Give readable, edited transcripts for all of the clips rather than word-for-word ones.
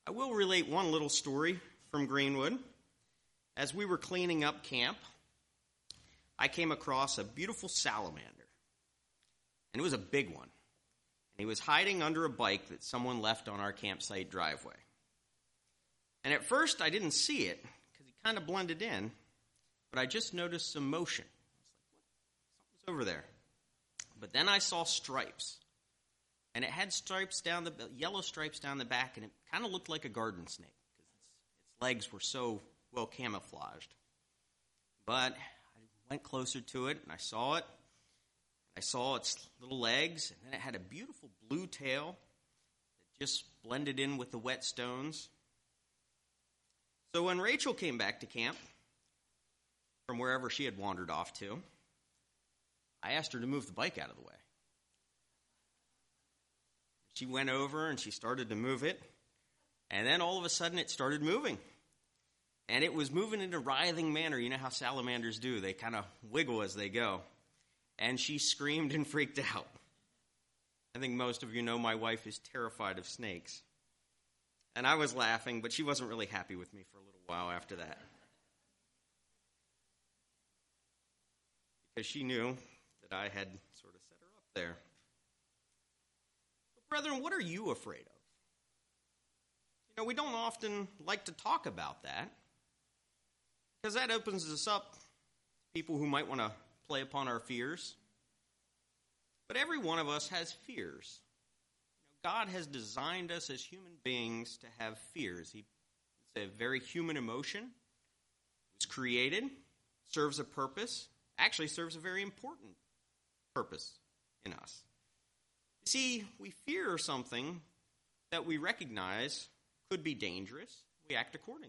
I will relate one little story from Greenwood. As we were cleaning up camp, I came across a beautiful salamander, and it was a big one. And he was hiding under a bike that someone left on our campsite driveway. And at first, I didn't see it because he kind of blended in, but I just noticed some motion. I was like, what? Something's over there. But then I saw stripes. And it had yellow stripes down the back, and it kind of looked like a garden snake because its legs were so well camouflaged. But I went closer to it, and I saw it. I saw its little legs, and then it had a beautiful blue tail that just blended in with the wet stones. So when Rachel came back to camp from wherever she had wandered off to, I asked her to move the bike out of the way. She went over and she started to move it, and then all of a sudden it started moving. And it was moving in a writhing manner. You know how salamanders do. They kind of wiggle as they go. And she screamed and freaked out. I think most of you know my wife is terrified of snakes. And I was laughing, but she wasn't really happy with me for a little while after that. Because she knew that I had sort of set her up there. Brethren, what are you afraid of? You know, we don't often like to talk about that because that opens us up to people who might want to play upon our fears. But every one of us has fears. You know, God has designed us as human beings to have fears. It's a very human emotion. It was created, serves a purpose, actually serves a very important purpose in us. See, we fear something that we recognize could be dangerous. We act accordingly.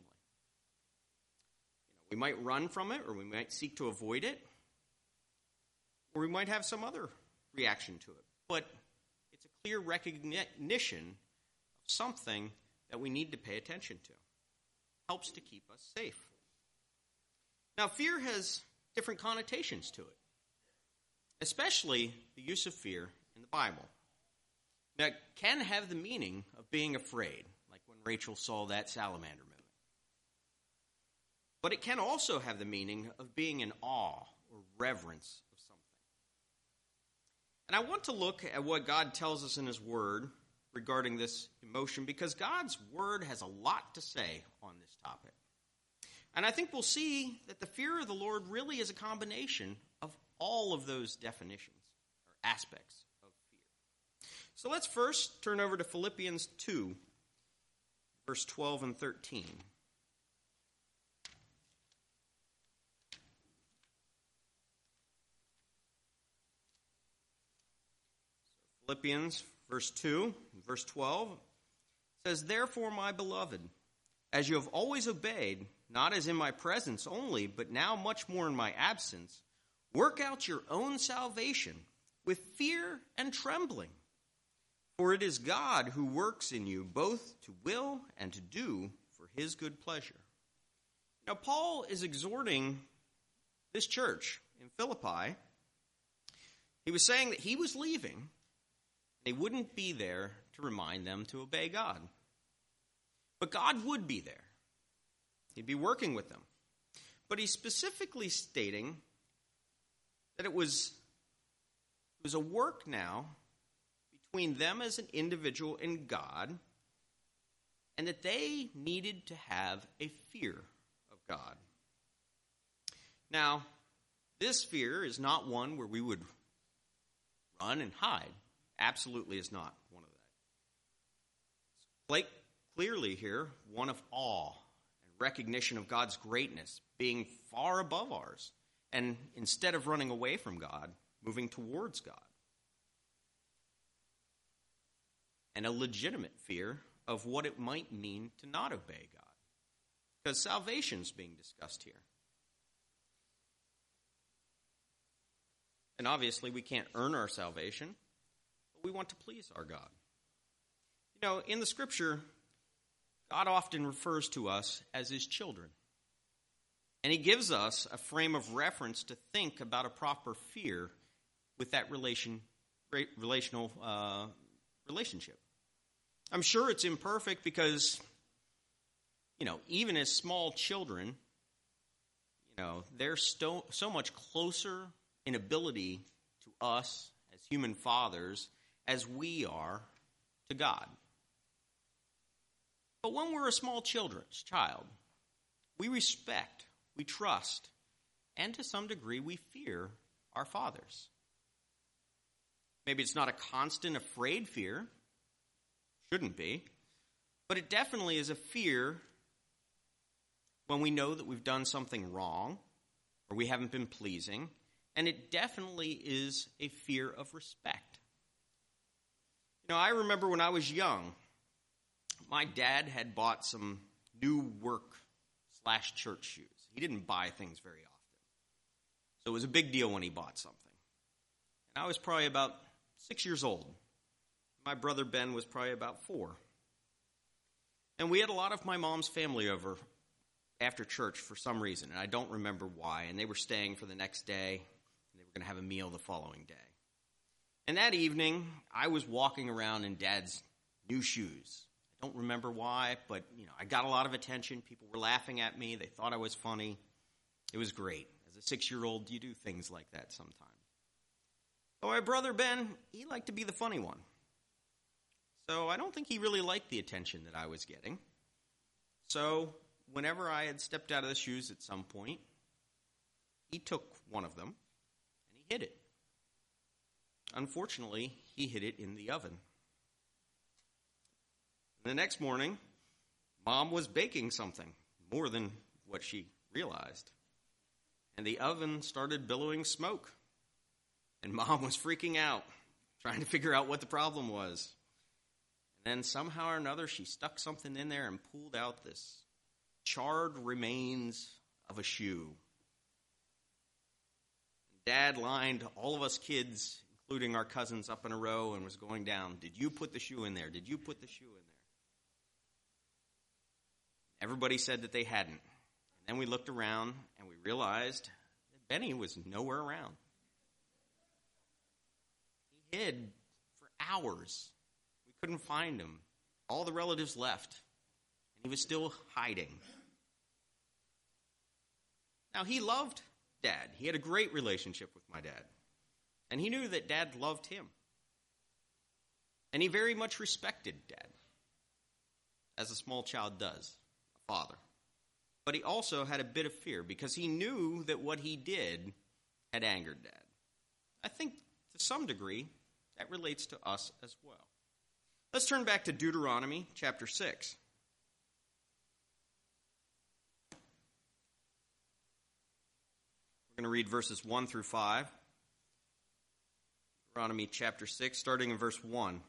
We might run from it, or we might seek to avoid it, or we might have some other reaction to it. But it's a clear recognition of something that we need to pay attention to. Helps to keep us safe. Now, fear has different connotations to it, especially the use of fear in the Bible. Now, it can have the meaning of being afraid, like when Rachel saw that salamander moving. But it can also have the meaning of being in awe or reverence of something. And I want to look at what God tells us in His Word regarding this emotion, because God's Word has a lot to say on this topic. And I think we'll see that the fear of the Lord really is a combination of all of those definitions or aspects. So let's first turn over to Philippians 2, verse 12 and 13. Philippians verse 2, verse 12 says, "Therefore, my beloved, as you have always obeyed, not as in my presence only, but now much more in my absence, work out your own salvation with fear and trembling. For it is God who works in you both to will and to do for His good pleasure." Now, Paul is exhorting this church in Philippi. He was saying that he was leaving. They wouldn't be there to remind them to obey God. But God would be there. He'd be working with them. But he's specifically stating that it was a work now between them as an individual and God, and that they needed to have a fear of God. Now, this fear is not one where we would run and hide. Absolutely is not one of that. It's quite clearly here one of awe and recognition of God's greatness being far above ours, and instead of running away from God, moving towards God. And a legitimate fear of what it might mean to not obey God. Because salvation is being discussed here. And obviously we can't earn our salvation, but we want to please our God. You know, in the Scripture, God often refers to us as His children. And He gives us a frame of reference to think about a proper fear with that relational relationship. I'm sure it's imperfect because even as small children, they're so much closer in ability to us as human fathers as we are to God. But when we're a small child, we respect, we trust, and to some degree we fear our fathers. Maybe it's not a constant afraid fear, shouldn't be, but it definitely is a fear when we know that we've done something wrong or we haven't been pleasing, and it definitely is a fear of respect. I remember when I was young, my dad had bought some new work/church shoes. He didn't buy things very often, so it was a big deal when he bought something. And I was probably about 6 years old. My brother Ben was probably about 4. And we had a lot of my mom's family over after church for some reason, and I don't remember why. And they were staying for the next day, and they were going to have a meal the following day. And that evening, I was walking around in Dad's new shoes. I don't remember why, but I got a lot of attention. People were laughing at me. They thought I was funny. It was great. As a 6-year-old, you do things like that sometimes. But my brother Ben, he liked to be the funny one. So I don't think he really liked the attention that I was getting. So whenever I had stepped out of the shoes at some point, he took one of them and he hid it. Unfortunately, he hid it in the oven. The next morning, Mom was baking something, more than what she realized. And the oven started billowing smoke. And Mom was freaking out, trying to figure out what the problem was. And then somehow or another, she stuck something in there and pulled out this charred remains of a shoe. Dad lined all of us kids, including our cousins, up in a row and was going down. Did you put the shoe in there? Did you put the shoe in there? Everybody said that they hadn't. And then we looked around and we realized that Benny was nowhere around. He hid for hours. We couldn't find him. All the relatives left, and he was still hiding. Now, he loved Dad. He had a great relationship with my dad. And he knew that Dad loved him. And he very much respected Dad, as a small child does, a father. But he also had a bit of fear because he knew that what he did had angered Dad. I think to some degree that relates to us as well. Let's turn back to Deuteronomy chapter 6. We're going to read verses 1 through 5. Deuteronomy chapter 6, starting in verse 1.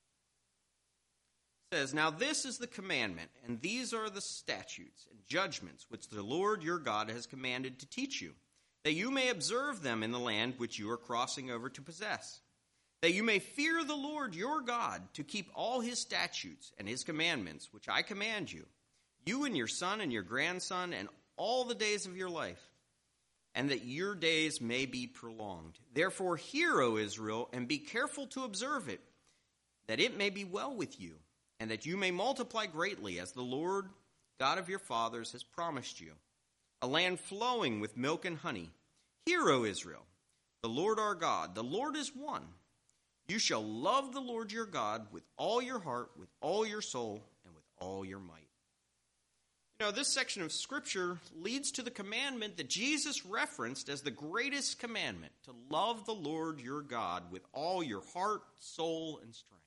It says, "Now this is the commandment, and these are the statutes and judgments which the Lord your God has commanded to teach you, that you may observe them in the land which you are crossing over to possess, that you may fear the Lord your God, to keep all his statutes and his commandments, which I command you, you and your son and your grandson, and all the days of your life, and that your days may be prolonged. Therefore hear, O Israel, and be careful to observe it, that it may be well with you, and that you may multiply greatly, as the Lord God of your fathers has promised you, a land flowing with milk and honey. Hear, O Israel, the Lord our God, the Lord is one. You shall love the Lord your God with all your heart, with all your soul, and with all your might." This section of Scripture leads to the commandment that Jesus referenced as the greatest commandment, to love the Lord your God with all your heart, soul, and strength.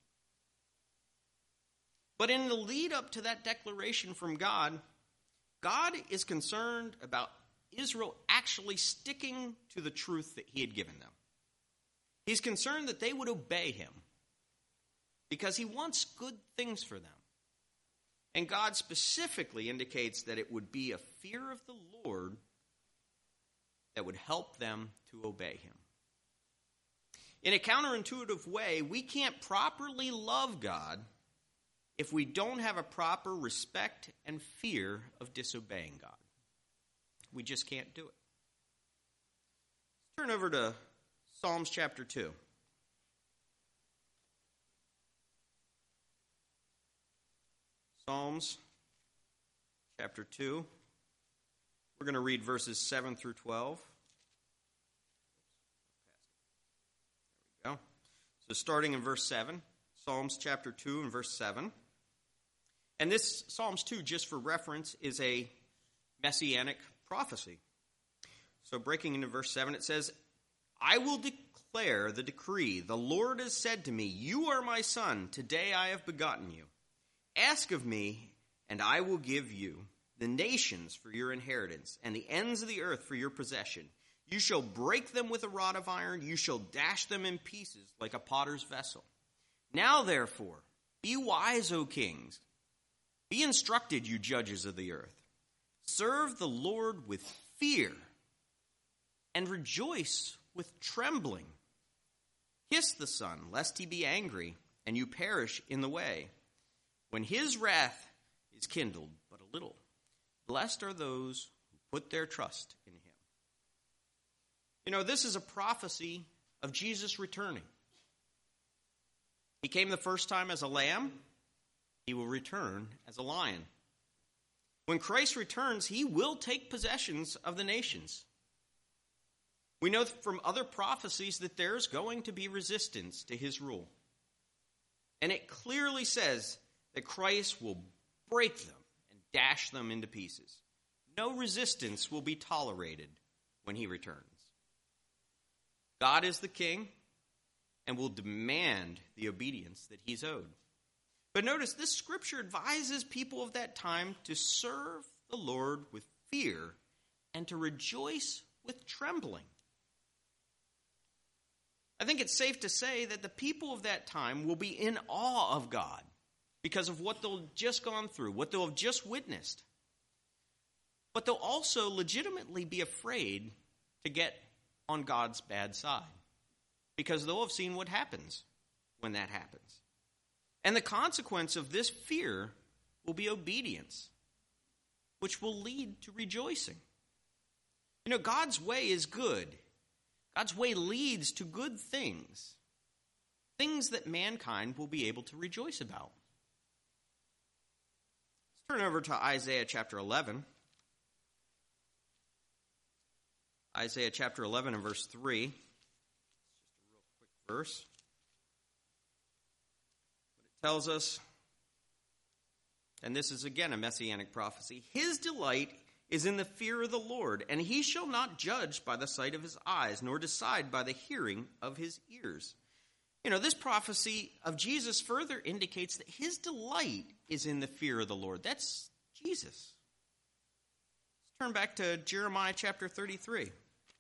But in the lead up to that declaration from God, God is concerned about Israel actually sticking to the truth that he had given them. He's concerned that they would obey him because he wants good things for them. And God specifically indicates that it would be a fear of the Lord that would help them to obey him. In a counterintuitive way, we can't properly love God if we don't have a proper respect and fear of disobeying God. We just can't do it. Let's turn over to Psalms chapter 2. Psalms chapter 2. We're going to read verses 7 through 12. There we go. So starting in verse 7, Psalms chapter 2 and verse 7. And this Psalms 2, just for reference, is a messianic prophecy. So breaking into verse 7, it says, I will declare the decree. The Lord has said to me, you are my son. Today I have begotten you. Ask of me, and I will give you the nations for your inheritance, and the ends of the earth for your possession. You shall break them with a rod of iron. You shall dash them in pieces like a potter's vessel. Now, therefore, be wise, O kings. Be instructed, you judges of the earth. Serve the Lord with fear and rejoice with trembling. Kiss the Son, lest he be angry and you perish in the way, when his wrath is kindled but a little. Blessed are those who put their trust in him. You know, this is a prophecy of Jesus returning. He came the first time as a lamb. He will return as a lion. When Christ returns, he will take possessions of the nations. We know from other prophecies that there's going to be resistance to his rule. And it clearly says that Christ will break them and dash them into pieces. No resistance will be tolerated when he returns. God is the king and will demand the obedience that he's owed. But notice, this scripture advises people of that time to serve the Lord with fear and to rejoice with trembling. I think it's safe to say that the people of that time will be in awe of God because of what they'll just gone through, what they'll have just witnessed. But they'll also legitimately be afraid to get on God's bad side because they'll have seen what happens when that happens. And the consequence of this fear will be obedience, which will lead to rejoicing. You know, God's way is good. God's way leads to good things, things that mankind will be able to rejoice about. Let's turn over to Isaiah chapter 11. Isaiah chapter 11 and verse 3. It's just a real quick verse. But it tells us, and this is again a messianic prophecy, his delight is in the fear of the Lord, and he shall not judge by the sight of his eyes, nor decide by the hearing of his ears. You know, this prophecy of Jesus further indicates that his delight is in the fear of the Lord. That's Jesus. Let's turn back to Jeremiah chapter 33.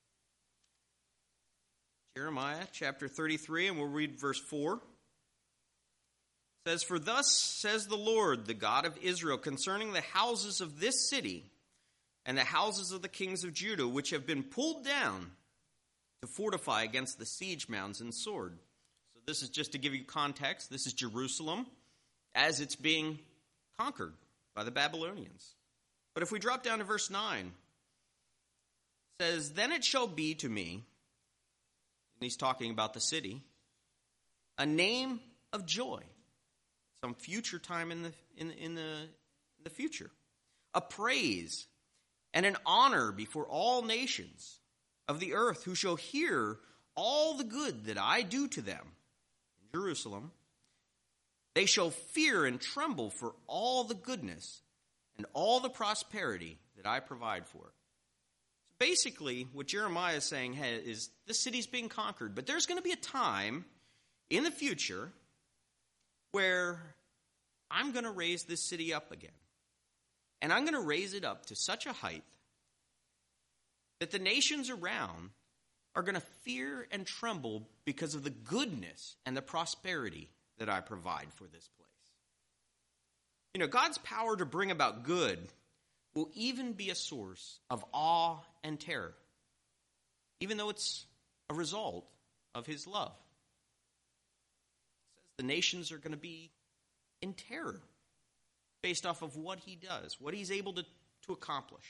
Jeremiah chapter 33, and we'll read verse 4. It says, For thus says the Lord, the God of Israel, concerning the houses of this city, and the houses of the kings of Judah, which have been pulled down to fortify against the siege mounds and sword. So this is just to give you context. This is Jerusalem as it's being conquered by the Babylonians. But if we drop down to verse 9, it says, Then it shall be to me, and he's talking about the city, a name of joy, some future time in the future, a praise and an honor before all nations of the earth, who shall hear all the good that I do to them in Jerusalem. They shall fear and tremble for all the goodness and all the prosperity that I provide for it. So basically, what Jeremiah is saying is this city's being conquered, but there's going to be a time in the future where I'm going to raise this city up again. And I'm going to raise it up to such a height that the nations around are going to fear and tremble because of the goodness and the prosperity that I provide for this place. You know, God's power to bring about good will even be a source of awe and terror, even though it's a result of his love. It says the nations are going to be in terror based off of what he does, what he's able to accomplish.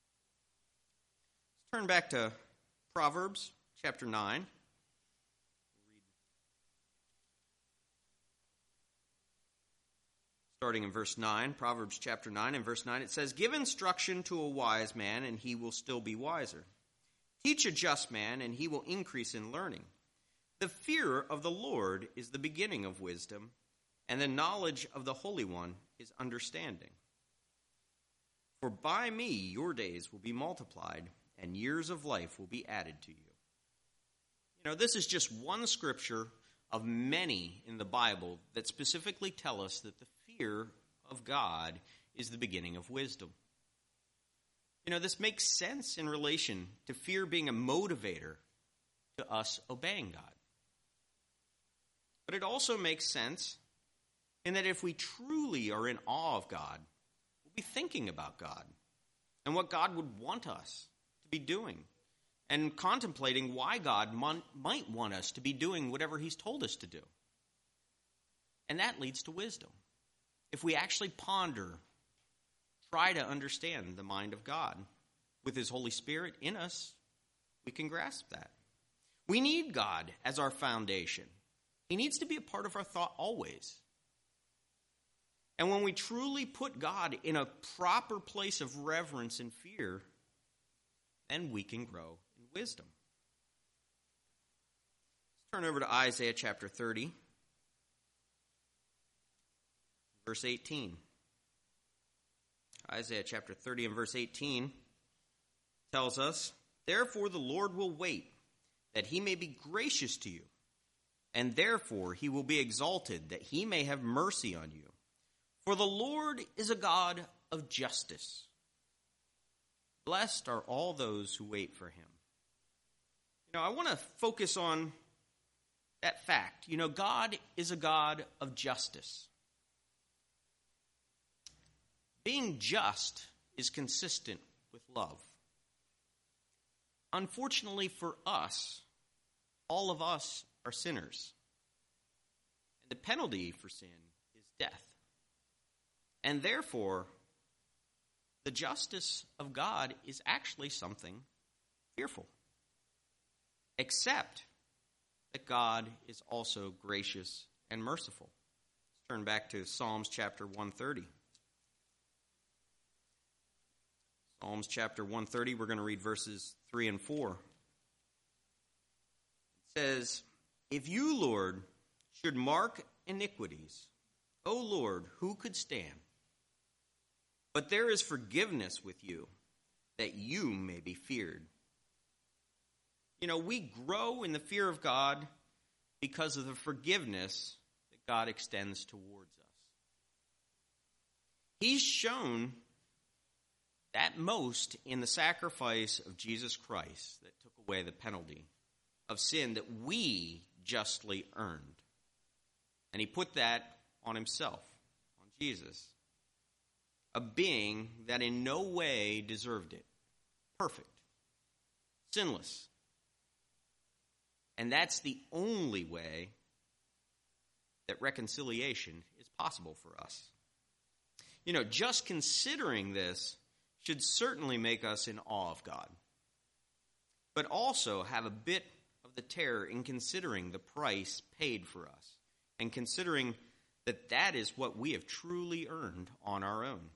Let's turn back to Proverbs chapter 9. Starting in verse 9, Proverbs chapter 9 and verse 9, it says, "Give instruction to a wise man, and he will still be wiser. Teach a just man, and he will increase in learning. The fear of the Lord is the beginning of wisdom, and the knowledge of the Holy One is understanding. For by me your days will be multiplied, and years of life will be added to you." You know, this is just one scripture of many in the Bible that specifically tell us that the fear of God is the beginning of wisdom. You know, this makes sense in relation to fear being a motivator to us obeying God. But it also makes sense in that if we truly are in awe of God, we'll be thinking about God and what God would want us to be doing, and contemplating why God might want us to be doing whatever he's told us to do. And that leads to wisdom. If we actually ponder, try to understand the mind of God with his Holy Spirit in us, we can grasp that. We need God as our foundation. He needs to be a part of our thought always. And when we truly put God in a proper place of reverence and fear, then we can grow in wisdom. Let's turn over to Isaiah chapter 30, verse 18. Isaiah chapter 30 and verse 18 tells us, "Therefore the Lord will wait, that he may be gracious to you, and therefore he will be exalted, that he may have mercy on you. For the Lord is a God of justice. Blessed are all those who wait for him." You know, I want to focus on that fact. You know, God is a God of justice. Being just is consistent with love. Unfortunately for us, all of us are sinners. And the penalty for sin is death. And therefore, the justice of God is actually something fearful. Except that God is also gracious and merciful. Let's turn back to Psalms chapter 130. Psalms chapter 130, we're going to read verses 3 and 4. It says, "If you, Lord, should mark iniquities, O Lord, who could stand? But there is forgiveness with you, that you may be feared." You know, we grow in the fear of God because of the forgiveness that God extends towards us. He's shown that most in the sacrifice of Jesus Christ that took away the penalty of sin that we justly earned. And he put that on himself, on Jesus, a being that in no way deserved it. Perfect. Sinless. And that's the only way that reconciliation is possible for us. You know, just considering this should certainly make us in awe of God, but also have a bit of the terror in considering the price paid for us, and considering that that is what we have truly earned on our own.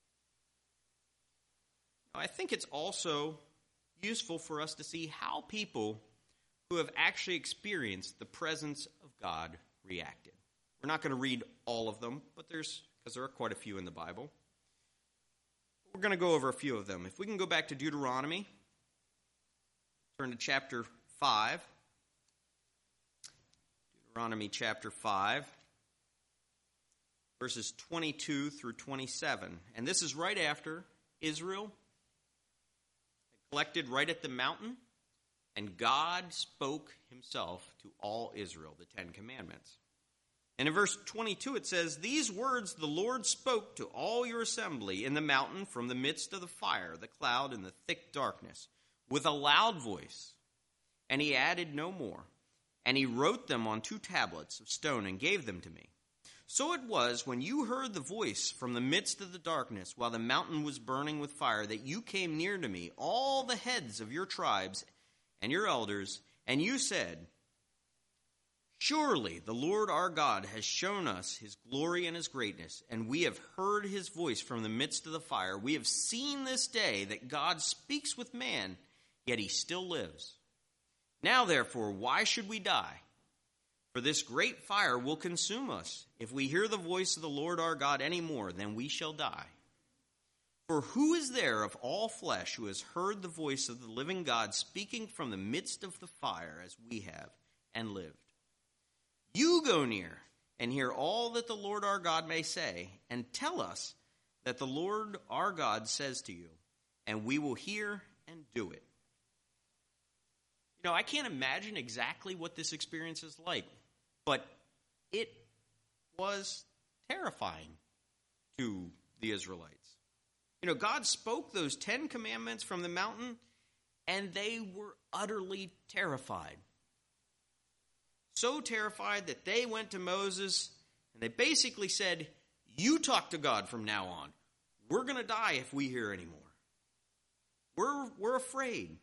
Now, I think it's also useful for us to see how people who have actually experienced the presence of God reacted. We're not going to read all of them, but because there are quite a few in the Bible. We're going to go over a few of them. If we can go back to Deuteronomy, turn to chapter 5. Deuteronomy chapter 5, verses 22 through 27. And this is right after Israel had collected right at the mountain, and God spoke himself to all Israel, the Ten Commandments. And in verse 22 it says, "These words the Lord spoke to all your assembly in the mountain from the midst of the fire, the cloud, and the thick darkness, with a loud voice. And he added no more. And he wrote them on 2 tablets of stone and gave them to me. So it was when you heard the voice from the midst of the darkness, while the mountain was burning with fire, that you came near to me, all the heads of your tribes and your elders, and you said, Surely the Lord our God has shown us his glory and his greatness, and we have heard his voice from the midst of the fire. We have seen this day that God speaks with man, yet he still lives. Now, therefore, why should we die? For this great fire will consume us. If we hear the voice of the Lord our God any more, then we shall die. For who is there of all flesh who has heard the voice of the living God speaking from the midst of the fire as we have, and lived? You go near and hear all that the Lord our God may say, and tell us that the Lord our God says to you, and we will hear and do it. You know, I can't imagine exactly what this experience is like, but it was terrifying to the Israelites. You know, God spoke those 10 commandments from the mountain, and they were utterly terrified. So terrified that they went to Moses, and they basically said, you talk to God from now on. We're going to die if we hear any more. We're afraid.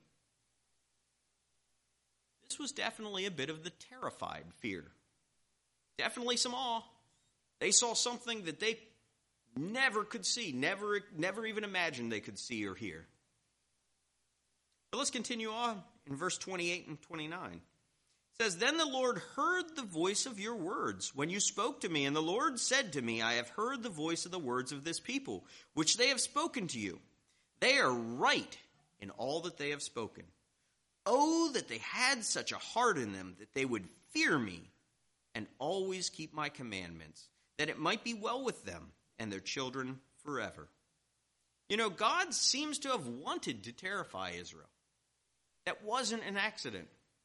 This was definitely a bit of the terrified fear. Definitely some awe. They saw something that they never could see, never even imagined they could see or hear. But let's continue on in verse 28 and 29. It says, Then the Lord heard the voice of your words when you spoke to me, and the Lord said to me, I have heard the voice of the words of this people, which they have spoken to you. They are right in all that they have spoken. Oh, that they had such a heart in them that they would fear me and always keep my commandments, that it might be well with them and their children forever. You know, God seems to have wanted to terrify Israel. That wasn't an accident.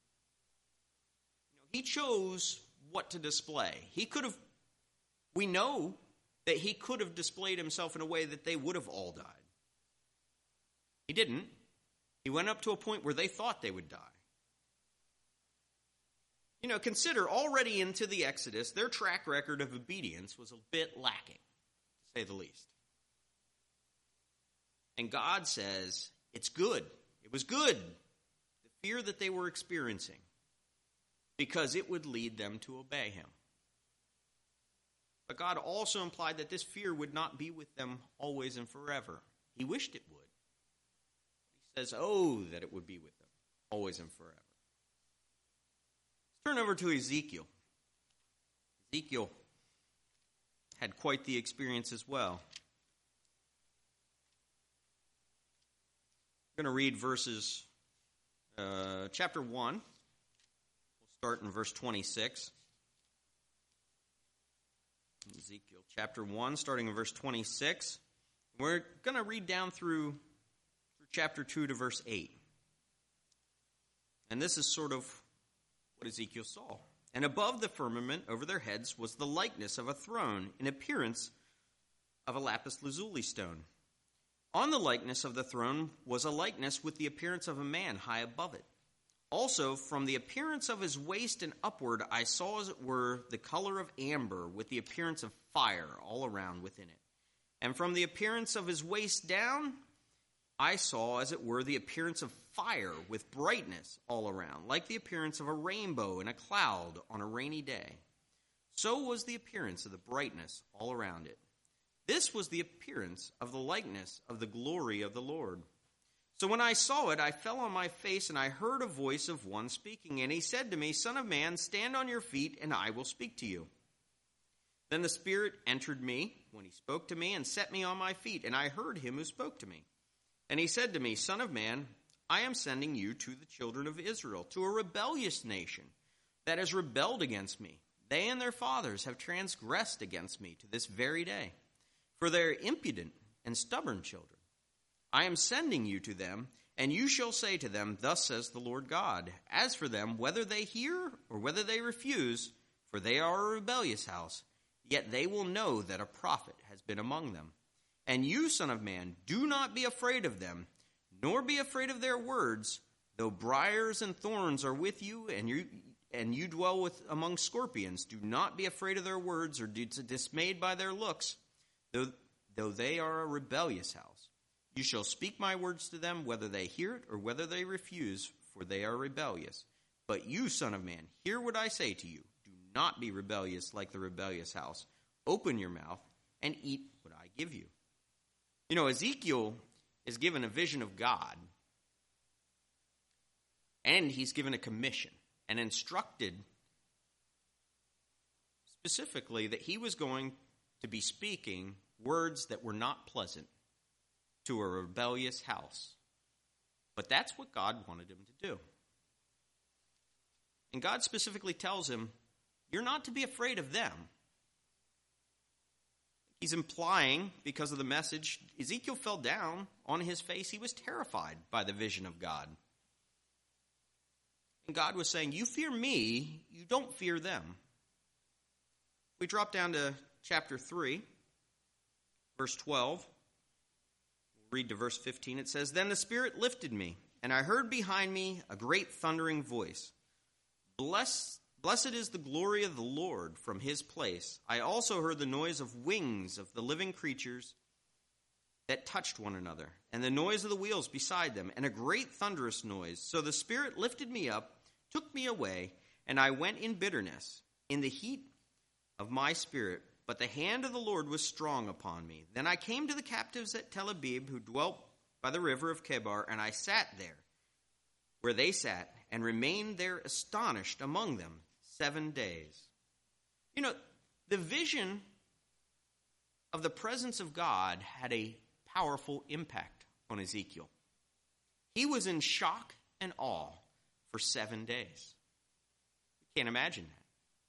He chose what to display. We know that he could have displayed himself in a way that they would have all died. He didn't. He went up to a point where they thought they would die. You know, consider already into the Exodus, their track record of obedience was a bit lacking, to say the least. And God says, it's good. It was good. The fear that they were experiencing, because it would lead them to obey him. But God also implied that this fear would not be with them always and forever. He wished it would. He says, oh, that it would be with them always and forever. Let's turn over to Ezekiel. Ezekiel had quite the experience as well. I'm going to read verses, chapter 1. Start in verse 26. Ezekiel chapter 1, starting in verse 26. We're going to read down through chapter 2 to verse 8. And this is sort of what Ezekiel saw. And above the firmament over their heads was the likeness of a throne in appearance of a lapis lazuli stone. On the likeness of the throne was a likeness with the appearance of a man high above it. Also, from the appearance of his waist and upward, I saw as it were the color of amber with the appearance of fire all around within it. And from the appearance of his waist down, I saw as it were the appearance of fire with brightness all around, like the appearance of a rainbow in a cloud on a rainy day. So was the appearance of the brightness all around it. This was the appearance of the likeness of the glory of the Lord. So when I saw it, I fell on my face, and I heard a voice of one speaking. And he said to me, Son of man, stand on your feet, and I will speak to you. Then the Spirit entered me when he spoke to me and set me on my feet, and I heard him who spoke to me. And he said to me, Son of man, I am sending you to the children of Israel, to a rebellious nation that has rebelled against me. They and their fathers have transgressed against me to this very day, for they are impudent and stubborn children. I am sending you to them, and you shall say to them, Thus says the Lord God. As for them, whether they hear or whether they refuse, for they are a rebellious house, yet they will know that a prophet has been among them. And you, son of man, do not be afraid of them, nor be afraid of their words, though briars and thorns are with you, and you dwell among scorpions. Do not be afraid of their words, or be dismayed by their looks, though they are a rebellious house. You shall speak my words to them, whether they hear it or whether they refuse, for they are rebellious. But you, son of man, hear what I say to you. Do not be rebellious like the rebellious house. Open your mouth and eat what I give you. You know, Ezekiel is given a vision of God, and he's given a commission and instructed specifically that he was going to be speaking words that were not pleasant to a rebellious house. But that's what God wanted him to do. And God specifically tells him, you're not to be afraid of them. He's implying, because of the message, Ezekiel fell down on his face. He was terrified by the vision of God. And God was saying, you fear me, you don't fear them. We drop down to chapter 3, verse 12. We'll read to verse 15. It says, Then the Spirit lifted me, and I heard behind me a great thundering voice. Blessed is the glory of the Lord from his place. I also heard the noise of wings of the living creatures that touched one another, and the noise of the wheels beside them, and a great thunderous noise. So the Spirit lifted me up, took me away, and I went in bitterness, in the heat of my spirit. But the hand of the Lord was strong upon me. Then I came to the captives at Tel Abib, who dwelt by the river of Chebar, and I sat there, where they sat, and remained there astonished among them 7 days. You know, the vision of the presence of God had a powerful impact on Ezekiel. He was in shock and awe for 7 days. You can't imagine that.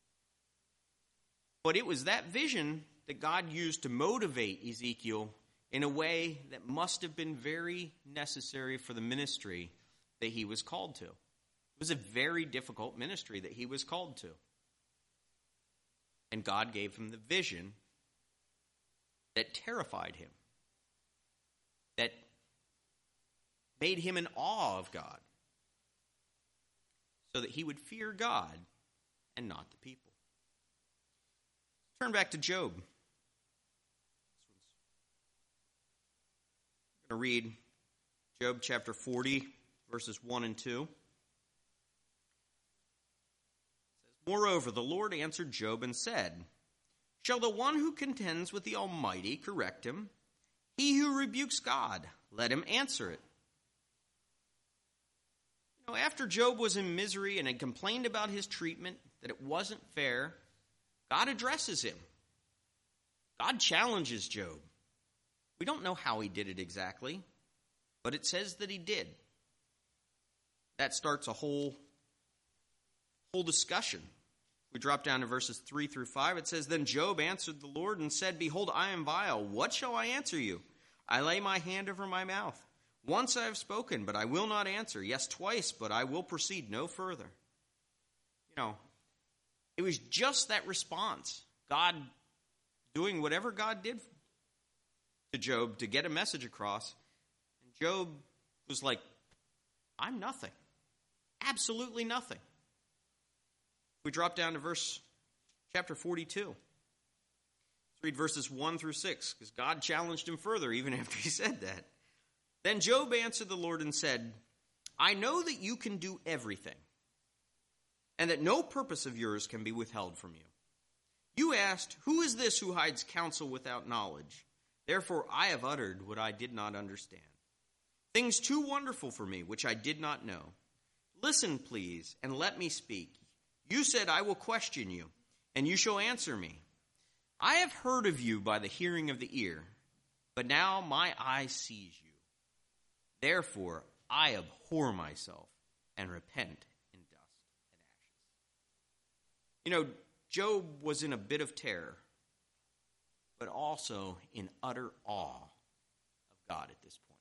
But it was that vision that God used to motivate Ezekiel in a way that must have been very necessary for the ministry that he was called to. It was a very difficult ministry that he was called to. And God gave him the vision that terrified him, that made him in awe of God, so that he would fear God and not the people. Turn back to Job. I'm going to read Job chapter 40, verses 1 and 2. It says, Moreover, the Lord answered Job and said, Shall the one who contends with the Almighty correct him? He who rebukes God, let him answer it. You know, after Job was in misery and had complained about his treatment, that it wasn't fair, God addresses him. God challenges Job. We don't know how he did it exactly, but it says that he did. That starts a whole discussion. We drop down to verses 3 through 5. It says, Then Job answered the Lord and said, Behold, I am vile. What shall I answer you? I lay my hand over my mouth. Once I have spoken, but I will not answer. Yes, twice, but I will proceed no further. You know, it was just that response. God doing whatever God did to Job to get a message across. And Job was like, I'm nothing. Absolutely nothing. We drop down to chapter 42. Let's read verses 1 through 6, because God challenged him further even after he said that. Then Job answered the Lord and said, I know that you can do everything, and that no purpose of yours can be withheld from you. You asked, Who is this who hides counsel without knowledge? Therefore I have uttered what I did not understand. Things too wonderful for me, which I did not know. Listen, please, and let me speak. You said, I will question you, and you shall answer me. I have heard of you by the hearing of the ear, but now my eye sees you. Therefore I abhor myself and repent in dust and ashes. You know, Job was in a bit of terror, but also in utter awe of God at this point.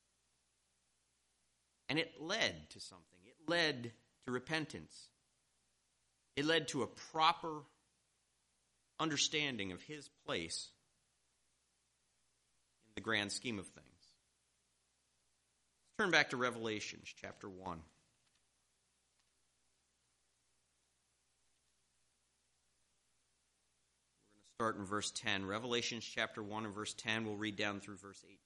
And it led to something. It led to repentance. It led to a proper understanding of his place in the grand scheme of things. Let's turn back to Revelation chapter 1. Start in verse 10. Revelation chapter 1 and verse 10. We'll read down through verse 18.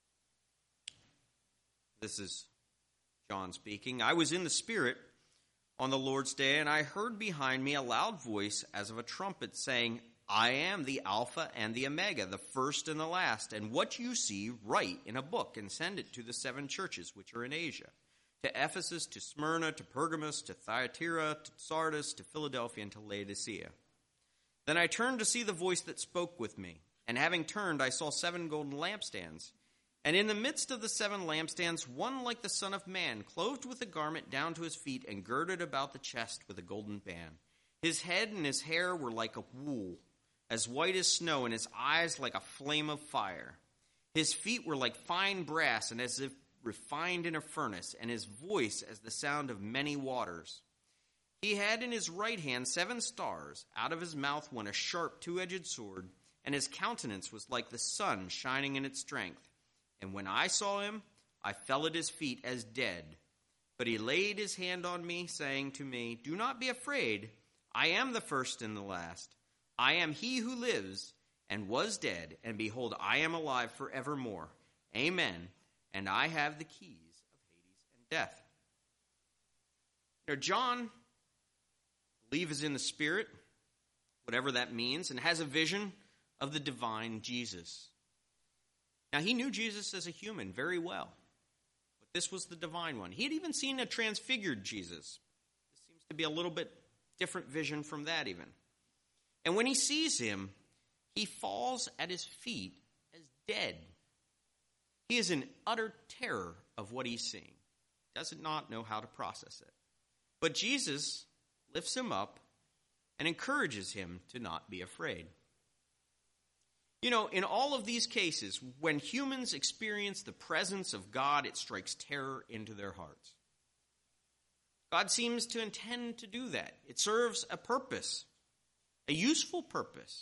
This is John speaking. I was in the Spirit on the Lord's day, and I heard behind me a loud voice as of a trumpet saying, I am the Alpha and the Omega, the first and the last. And what you see, write in a book and send it to the 7 churches which are in Asia, to Ephesus, to Smyrna, to Pergamos, to Thyatira, to Sardis, to Philadelphia, and to Laodicea. Then I turned to see the voice that spoke with me. And having turned, I saw 7 golden lampstands. And in the midst of the 7 lampstands, one like the Son of Man, clothed with a garment down to his feet and girded about the chest with a golden band. His head and his hair were like a wool, as white as snow, and his eyes like a flame of fire. His feet were like fine brass, and as if refined in a furnace, and his voice as the sound of many waters. He had in his right hand 7 stars. Out of his mouth went a sharp 2-edged sword, and his countenance was like the sun shining in its strength. And when I saw him, I fell at his feet as dead. But he laid his hand on me, saying to me, Do not be afraid. I am the first and the last. I am he who lives and was dead, and behold, I am alive forevermore. Amen. And I have the keys of Hades and death. Now, John, I believe, is in the Spirit, whatever that means, and has a vision of the divine Jesus. Now, he knew Jesus as a human very well, but this was the divine one. He had even seen a transfigured Jesus. This seems to be a little bit different vision from that even. And when he sees him, he falls at his feet as dead. He is in utter terror of what he's seeing. Does not know how to process it. But Jesus lifts him up and encourages him to not be afraid. You know, in all of these cases, when humans experience the presence of God, it strikes terror into their hearts. God seems to intend to do that. It serves a purpose, a useful purpose.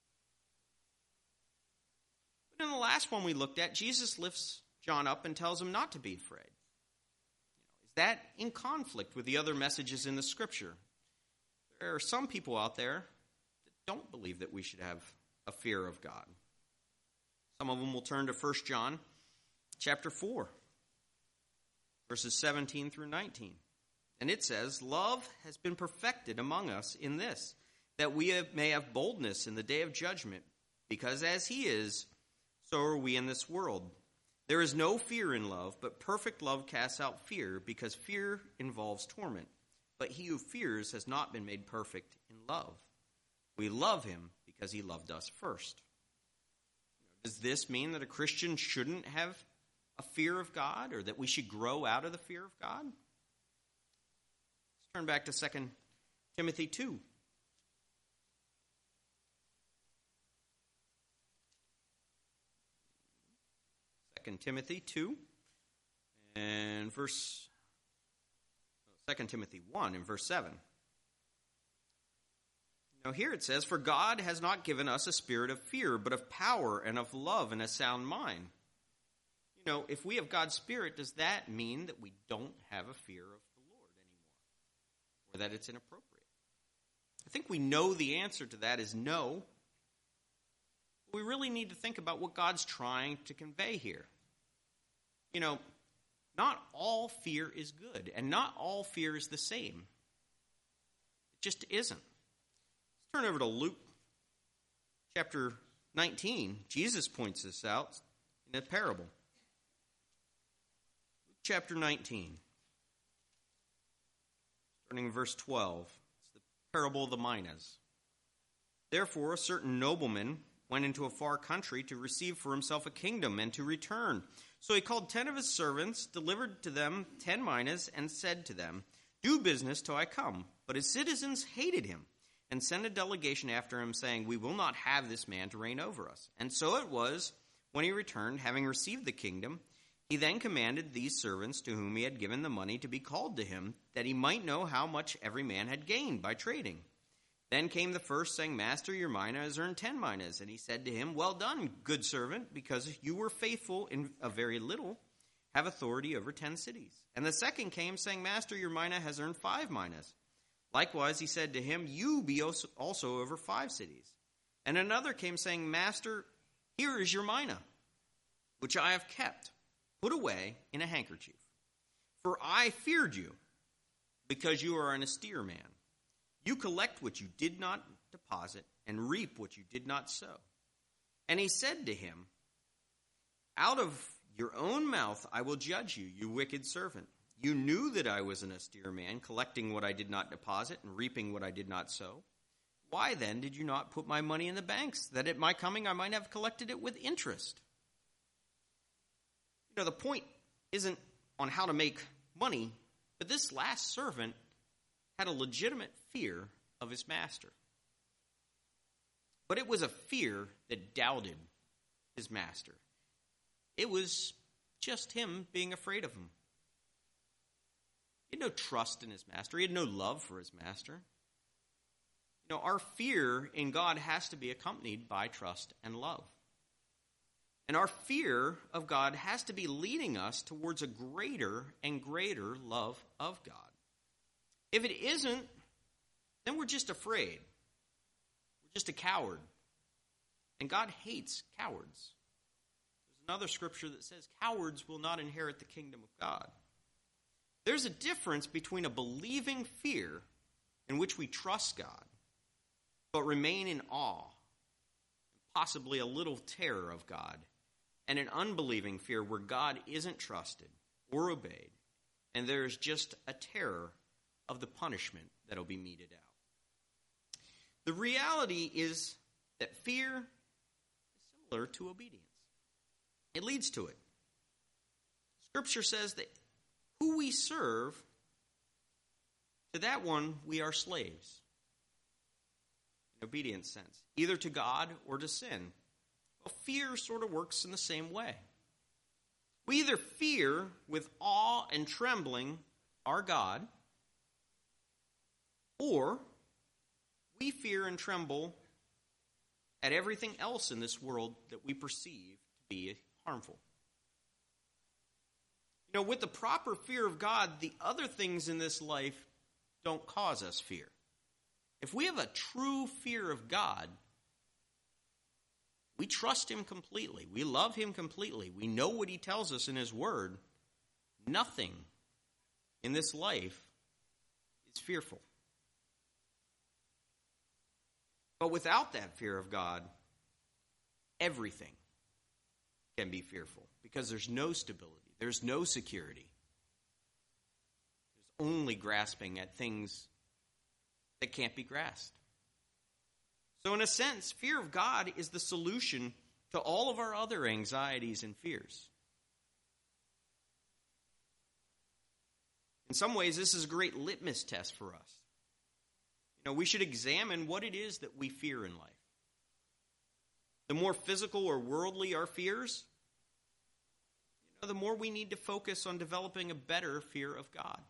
But in the last one we looked at, Jesus lifts John up and tells him not to be afraid. Is that in conflict with the other messages in the Scripture? There are some people out there that don't believe that we should have a fear of God. Some of them will turn to 1 John chapter 4, verses 17 through 19. And it says, Love has been perfected among us in this, that we may have boldness in the day of judgment, because as he is, so are we in this world. There is no fear in love, but perfect love casts out fear, because fear involves torment. But he who fears has not been made perfect in love. We love him because he loved us first. Does this mean that a Christian shouldn't have a fear of God, or that we should grow out of the fear of God? Let's turn back to 2 Timothy 2. 2 Timothy 2 and 2 Timothy 1 and verse 7. Now here it says, For God has not given us a spirit of fear, but of power and of love and a sound mind. You know, if we have God's Spirit, does that mean that we don't have a fear of the Lord anymore? Or that it's inappropriate? I think we know the answer to that is no. We really need to think about what God's trying to convey here. You know, not all fear is good, and not all fear is the same. It just isn't. Let's turn over to Luke chapter 19. Jesus points this out in a parable. Luke chapter 19, starting in verse 12. It's the parable of the minas. Therefore, a certain nobleman went into a far country to receive for himself a kingdom and to return. So he called 10 of his servants, delivered to them 10 minas, and said to them, Do business till I come. But his citizens hated him and sent a delegation after him, saying, We will not have this man to reign over us. And so it was, when he returned, having received the kingdom, he then commanded these servants to whom he had given the money to be called to him, that he might know how much every man had gained by trading. Then came the first, saying, Master, your mina has earned 10 minas. And he said to him, Well done, good servant, because you were faithful in a very little, have authority over 10 cities. And the second came, saying, Master, your mina has earned 5 minas. Likewise, he said to him, You be also over 5 cities. And another came, saying, Master, here is your mina, which I have kept, put away in a handkerchief. For I feared you, because you are an austere man. You collect what you did not deposit and reap what you did not sow. And he said to him, out of your own mouth I will judge you, you wicked servant. You knew that I was an austere man, collecting what I did not deposit and reaping what I did not sow. Why then did you not put my money in the banks, that at my coming I might have collected it with interest? The point isn't on how to make money, but this last servant had a legitimate fear of his master. But it was a fear that doubted his master. It was just him being afraid of him. He had no trust in his master. He had no love for his master. Our fear in God has to be accompanied by trust and love. And our fear of God has to be leading us towards a greater and greater love of God. If it isn't, then we're just afraid. We're just a coward. And God hates cowards. There's another scripture that says cowards will not inherit the kingdom of God. There's a difference between a believing fear in which we trust God, but remain in awe, possibly a little terror of God, and an unbelieving fear where God isn't trusted or obeyed, and there's just a terror of the punishment that will be meted out. The reality is that fear is similar to obedience. It leads to it. Scripture says that who we serve, to that one we are slaves. In obedience sense, either to God or to sin. Well, fear sort of works in the same way. We either fear with awe and trembling our God, or we fear and tremble at everything else in this world that we perceive to be harmful. With the proper fear of God, the other things in this life don't cause us fear. If we have a true fear of God, we trust him completely. We love him completely. We know what he tells us in his word. Nothing in this life is fearful. But without that fear of God, everything can be fearful because there's no stability. There's no security. There's only grasping at things that can't be grasped. So in a sense, fear of God is the solution to all of our other anxieties and fears. In some ways, this is a great litmus test for us. We should examine what it is that we fear in life. The more physical or worldly our fears, the more we need to focus on developing a better fear of God.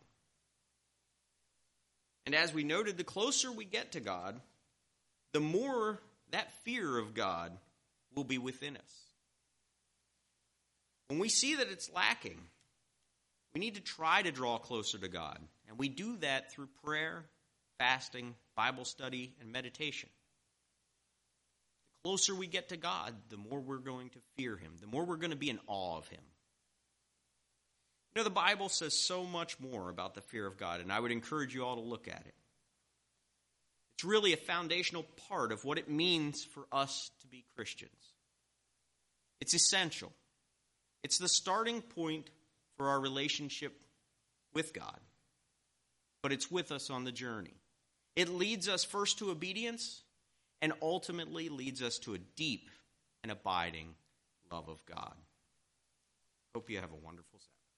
And as we noted, the closer we get to God, the more that fear of God will be within us. When we see that it's lacking, we need to try to draw closer to God. And we do that through prayer, fasting, Bible study, and meditation. The closer we get to God, the more we're going to fear him, the more we're going to be in awe of him. The Bible says so much more about the fear of God, and I would encourage you all to look at it. It's really a foundational part of what it means for us to be Christians. It's essential. It's the starting point for our relationship with God, but it's with us on the journey. It leads us first to obedience and ultimately leads us to a deep and abiding love of God. Hope you have a wonderful Sabbath.